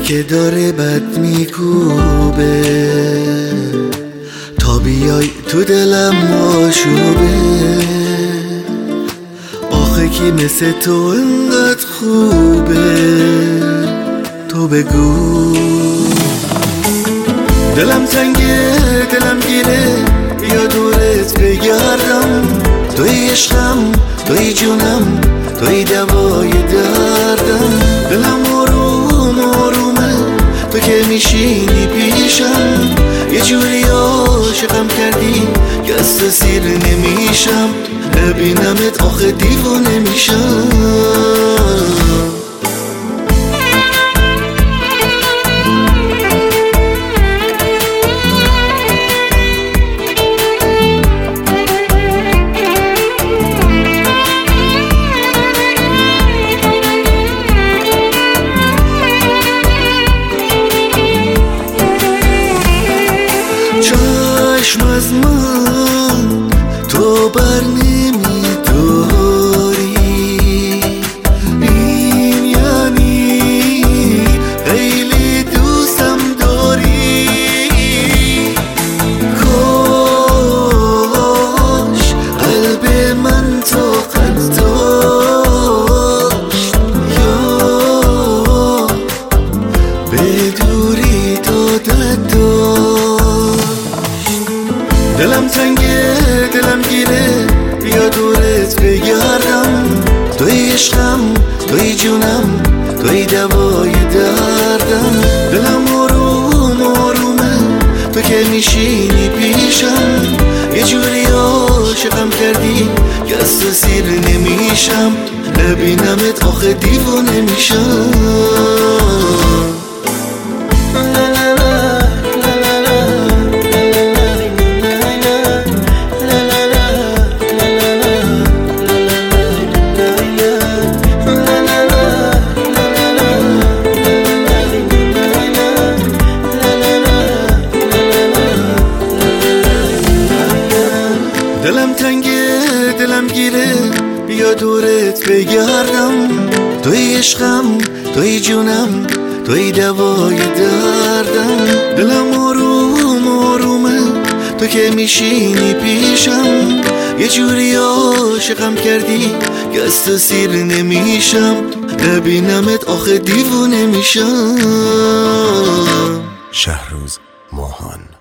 که داره بد میکوبه تا بیای تو دلم آشوبه. آخه کی مثل تو انقدر خوبه تو بگو. دلم تنگه دلم گیره بیا دورت بگردم. توی عشقم توی جونم توی دوای دردم. دلم آروم آرومه تو که میشینی پیشم. یه جوری عاشقم کردی که از تو سیر نمیشم. ببینمت آخه دیوانه میشم. چشم از من تو بر نمیداری. این یعنی خیلی دوستم داری. کاش قلب من طاقت داشت یا به دوری دادت داشت. دلم تنگه دلم گیره بیا دورت بگردم. توی عشقم توی جونم توی دوای دردم. دلم آروم آرومه تو که میشینی پیشم. یه جوری عاشقم کردی که از تو سیر نمیشم. ببینمت آخه دیوانه میشم. دلم تنگه دلم گیره بیا دورت بگردم. توی عشقم توی جونم توی دوای دردم. دلم آروم آرومه تو که میشینی پیشم. یه جوری عاشقم کردی که از تو سیر نمیشم. ببینمت آخه دیوانه میشم. شهروز ماهان.